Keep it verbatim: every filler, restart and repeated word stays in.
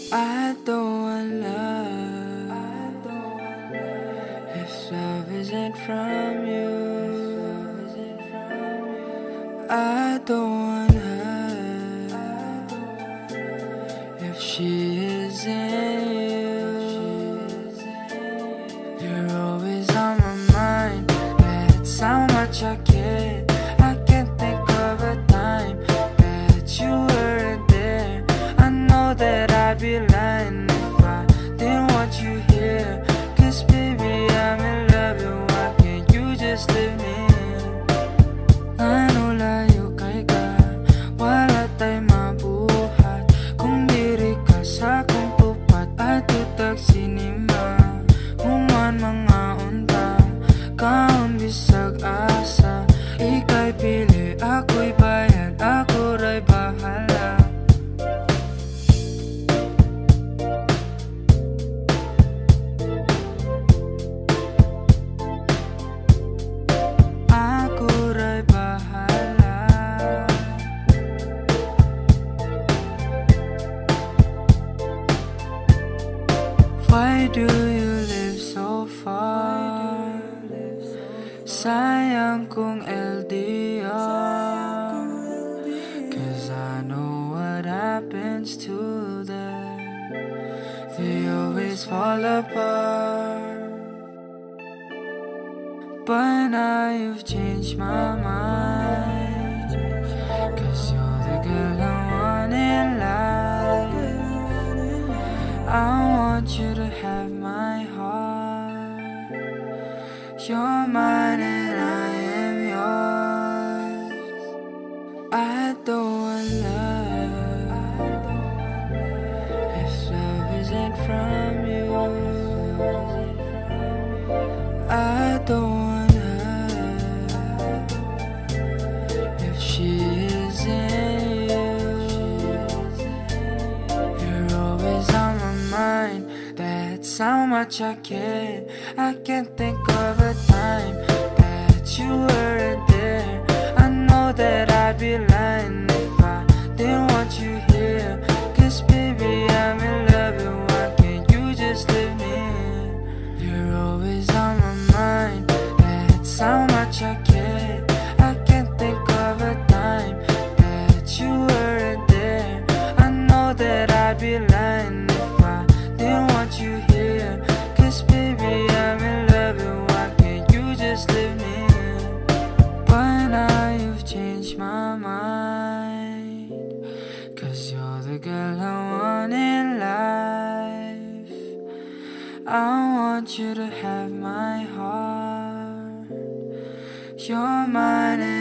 I don't want love if love isn't from you. I don't want her if she isn't you. You're always on my mind, that's how much I care. I can't think of a time that you weren't there. I know that I'd be lying if I didn't want you here. Cause baby, I'm in love, and why can't you just leave me? Ano layo kay ka, wala tayo mabuhat kung diri ka sa akong tupat at tutag sinima. Human mga unta, kaon bisag asa, ika'y pili, ako'y bayan, ako ra'y bahala. Why do you live so far? Sayang kung L D R, cause I know what happens to them. They always fall apart. But now you've changed my mind, cause you're the girl I want in life. I want you to have my heart. You're mine and I am yours. I don't want love if love isn't from you. I don't want her if she isn't you. You're always on my mind, that's how much I care. I can't think of a time that you weren't there. I know that I'd be lying if I didn't want you here. Cause baby, I'm in love, and why can't you just leave me? You're always on my mind, that's how much I care. I can't think of a time that you weren't there. I know that I'd be lying if I didn't want you here. Cause baby, I'm in love, and why can't you just leave me? But now you've changed my mind, cause you're the girl I want in life. I want you to have my heart. You're mine.